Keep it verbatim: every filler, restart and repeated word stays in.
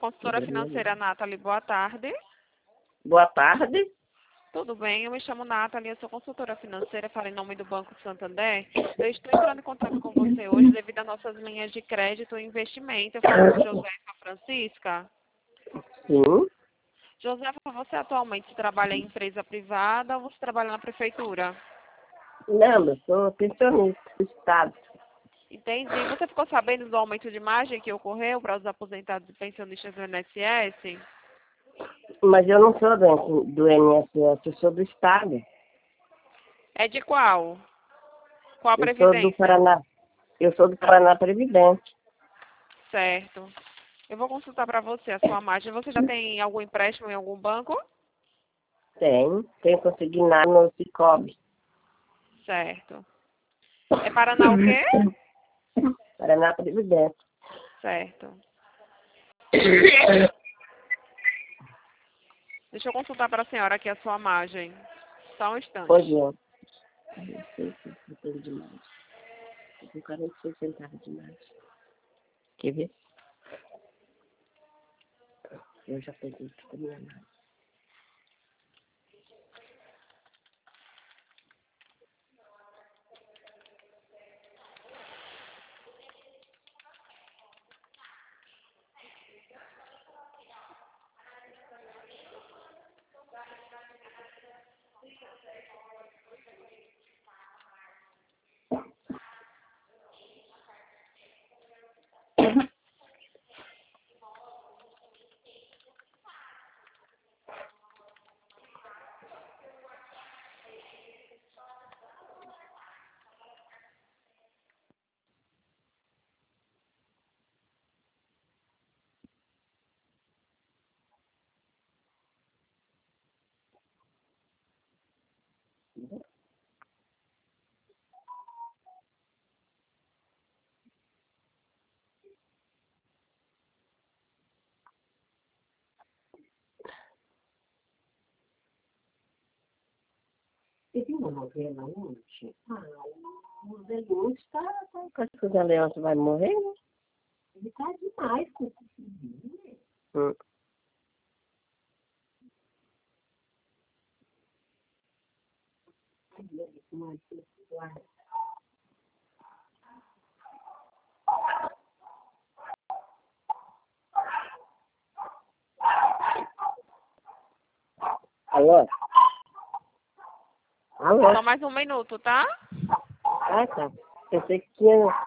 Consultora financeira Nathalie, boa tarde. Boa tarde. Tudo bem? Eu me chamo Nathalie, eu sou consultora financeira, falo em nome do Banco Santander. Eu estou entrando em contato com você hoje devido às nossas linhas de crédito e investimento. Eu falo com Josefa Francisca. Sim. Josefa, você atualmente trabalha em empresa privada ou você trabalha na prefeitura? Não, eu sou pensionista do Estado. Entendi. Você ficou sabendo do aumento de margem que ocorreu para os aposentados e pensionistas do I N S S? Mas eu não sou do, do I N S S, eu sou do Estado. É de qual? Qual a Eu sou do previdência? Paraná. Eu sou do Paraná Previdente. Certo. Eu vou consultar para você a sua margem. Você já tem algum empréstimo em algum banco? Tem. Tem consignado no Cicobi. Certo. É Paraná o quê? Paraná Previdente. Certo. Deixa eu consultar para a senhora aqui a sua margem. Só um instante. Pois é. quarenta e seis centavos de mais. Tem quarenta e seis centavos de mais. Quer ver? Eu já peguei tudo a minha margem. Você viu uma novela ontem? Ah, o velhinho está... Acho que o Zé Leôncio vai morrer, né? Ele está demais com o filhinho, né? Hum. Alô? Alô? Só mais um minuto, tá? Ah, tá. Pensei que tinha